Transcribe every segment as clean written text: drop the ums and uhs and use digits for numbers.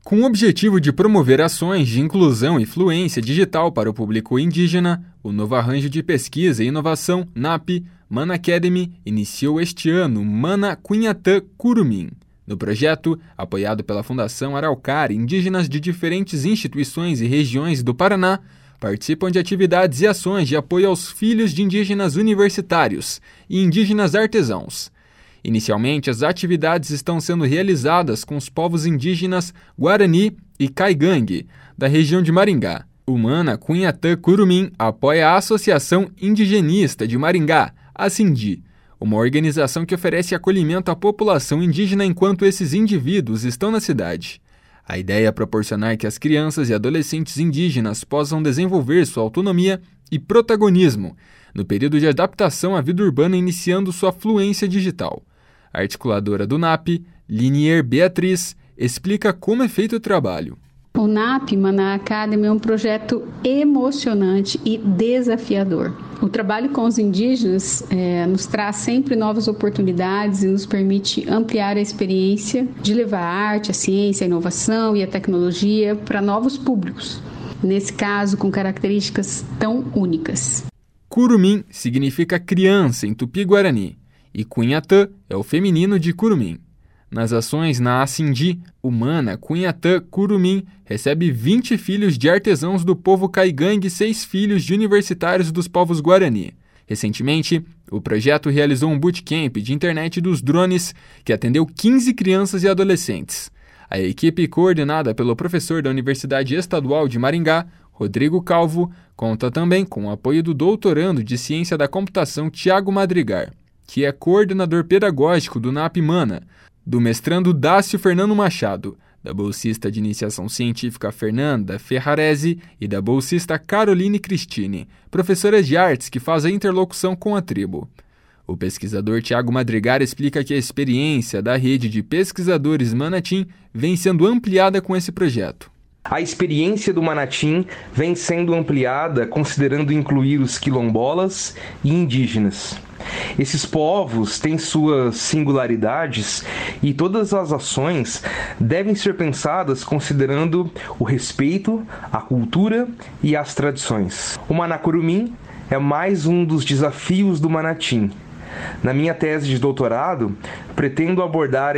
Com o objetivo de promover ações de inclusão e fluência digital para o público indígena, o novo arranjo de pesquisa e inovação, NAP, Mana Academy, iniciou este ano o Mana Cunhatã Curumim. No projeto, apoiado pela Fundação Araucária, indígenas de diferentes instituições e regiões do Paraná participam de atividades e ações de apoio aos filhos de indígenas universitários e indígenas artesãos. Inicialmente, as atividades estão sendo realizadas com os povos indígenas Guarani e Caigangue, da região de Maringá. O Mana Cunhatã Curumim apoia a Associação Indigenista de Maringá, a Cindi, uma organização que oferece acolhimento à população indígena enquanto esses indivíduos estão na cidade. A ideia é proporcionar que as crianças e adolescentes indígenas possam desenvolver sua autonomia e protagonismo no período de adaptação à vida urbana, iniciando sua fluência digital. A articuladora do NAP, Linier Beatriz, explica como é feito o trabalho. O NAP, Mana Academy, é um projeto emocionante e desafiador. O trabalho com os indígenas nos traz sempre novas oportunidades e nos permite ampliar a experiência de levar a arte, a ciência, a inovação e a tecnologia para novos públicos, nesse caso com características tão únicas. Curumim significa criança em Tupi-Guarani e Cunhatã é o feminino de Curumim. Nas ações na Cindi, o Mana Cunhatã Curumim recebe 20 filhos de artesãos do povo Caigangue e 6 filhos de universitários dos povos Guarani. Recentemente, o projeto realizou um bootcamp de internet dos drones que atendeu 15 crianças e adolescentes. A equipe, coordenada pelo professor da Universidade Estadual de Maringá, Rodrigo Calvo, conta também com o apoio do doutorando de Ciência da Computação Tiago Madrigar, que é coordenador pedagógico do NAP Mana, do mestrando Dácio Fernando Machado, da bolsista de iniciação científica Fernanda Ferrarese e da bolsista Caroline Cristine, professora de artes que faz a interlocução com a tribo. O pesquisador Tiago Madrigar explica que a experiência da rede de pesquisadores Manatim vem sendo ampliada com esse projeto. A experiência do Manatim vem sendo ampliada considerando incluir os quilombolas e indígenas. Esses povos têm suas singularidades e todas as ações devem ser pensadas considerando o respeito, a cultura e as tradições. O Mana Curumim é mais um dos desafios do Manatim. Na minha tese de doutorado, pretendo abordar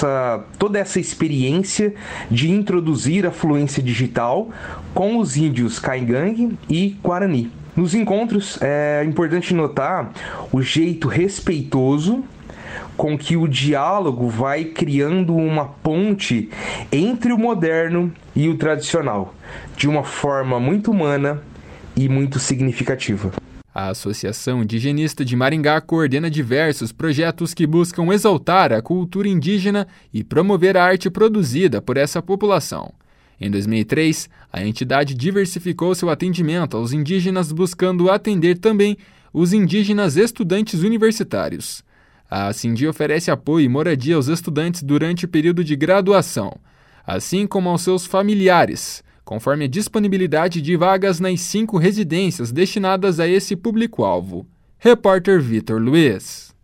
toda essa experiência de introduzir a fluência digital com os índios Caigangue e Guarani. Nos encontros, é importante notar o jeito respeitoso com que o diálogo vai criando uma ponte entre o moderno e o tradicional, de uma forma muito humana e muito significativa. A Associação Indigenista de Maringá coordena diversos projetos que buscam exaltar a cultura indígena e promover a arte produzida por essa população. Em 2003, a entidade diversificou seu atendimento aos indígenas, buscando atender também os indígenas estudantes universitários. A Cindi oferece apoio e moradia aos estudantes durante o período de graduação, assim como aos seus familiares, conforme a disponibilidade de vagas nas 5 residências destinadas a esse público-alvo. Repórter Vitor Luiz.